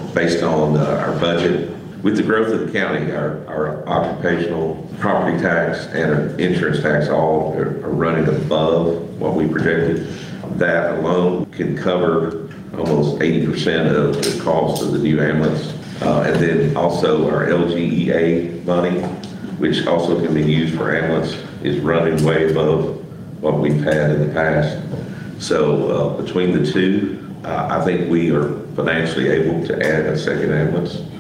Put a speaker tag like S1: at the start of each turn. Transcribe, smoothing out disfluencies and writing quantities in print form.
S1: based on our budget. With the growth of the county, our occupational property tax and our insurance tax all are running above what we projected. That alone can cover almost 80% of the cost of the new ambulance. And then also our LGEA money, which also can be used for ambulance, is running way above what we've had in the past. So between the two, I think we are financially able to add a second ambulance.